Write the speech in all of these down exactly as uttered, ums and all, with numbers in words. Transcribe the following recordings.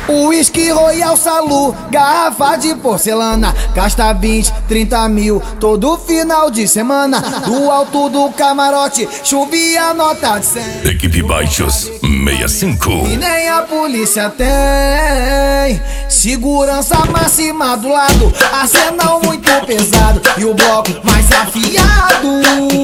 Whisky Royal Salu, garrafa de porcelana, gasta vinte, trinta mil todo final de semana. Do alto do camarote, chovia nota de cem. Equipe Baixos sessenta e cinco. E nem a polícia tem. Segurança máxima do lado, arsenal muito pesado e o bloco mais afiado.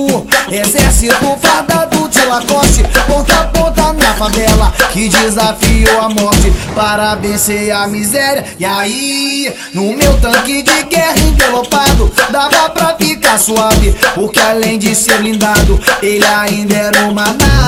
Exército fardado de Lacoste, ponta a ponta na favela, que desafiou a morte para vencer a miséria. E aí, no meu tanque de guerra envelopado, dava pra ficar suave, porque além de ser blindado, ele ainda era uma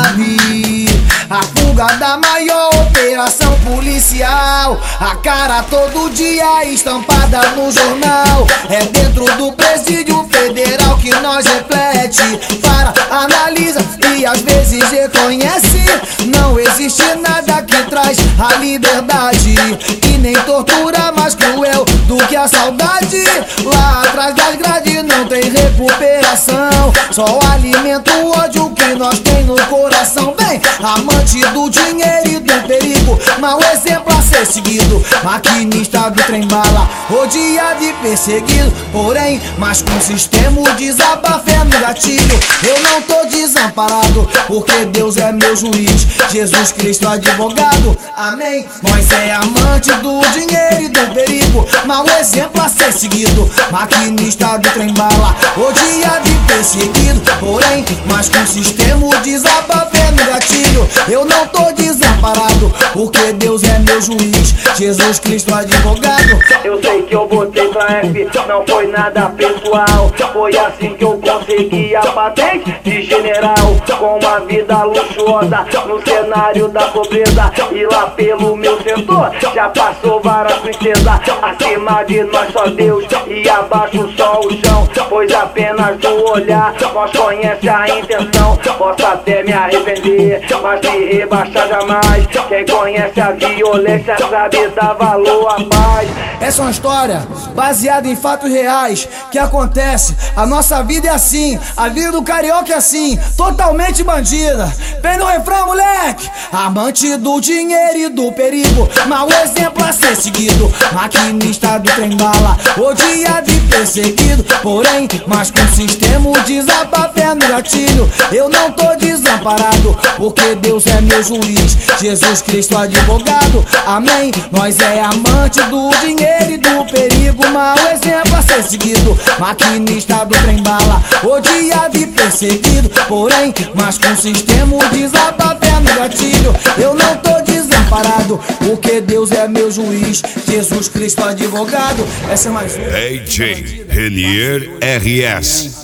nave. A fuga da maior operação policial, a cara todo dia estampada no jornal. É dentro do presídio federal que nós reflete, para, analisa e às vezes reconhece. Não existe nada que traz a liberdade, e nem tortura mais cruel do que a saudade. Lá atrás das grades não tem recuperação, só alimenta o ódio que nós tem no coração. Vem, amante do dinheiro e do perigo, mau exemplo a ser seguido, maquinista do trem-bala, odiado e perseguido, porém, mas com sistema o desabafo é no gatilho. Eu não tô desamparado, porque Deus é meu juiz, Jesus Cristo advogado, amém. Nós é amante do dinheiro e do perigo, mau exemplo a ser seguido, maquinista do trem-bala, odiado e perseguido, porém, mas com sistema o desabafo é no gatilho. Eu não tô desamparado, porque Deus é meu juiz, Jesus Cristo advogado. Eu sei que eu botei pra F, não foi nada pessoal, foi assim que eu consegui a patente de general, com uma vida luxuosa no cenário da pobreza. E lá pelo meu setor já passou várias princesas, acima de nós só Deus e abaixo só o chão, pois apenas do olhar nós conhece a intenção. Posso até me arrepender, mas me rebaixar jamais. Quem conhece a violência sabe dar valor à paz. Essa é uma história baseada em fatos reais que acontece. A nossa vida é assim, a vida do carioca é assim, totalmente bandida. Vem no refrão, moleque. Amante do dinheiro e do perigo, mau exemplo a ser seguido, maquinista do trem-bala, odiado e perseguido, porém, mas com sistema o desabafo é no gatilho. Eu não tô desamparado, porque Deus é meu juiz, Jesus Cristo advogado, amém. Nós é amante do dinheiro e do perigo, mau exemplo a ser seguido, maquinista do trem-bala, odiado e perseguido, porém, mas com sistema o desabafo é no gatilho. Eu não tô desamparado, porque Deus é meu juiz, Jesus Cristo advogado. Essa é mais uma. D J Renier R S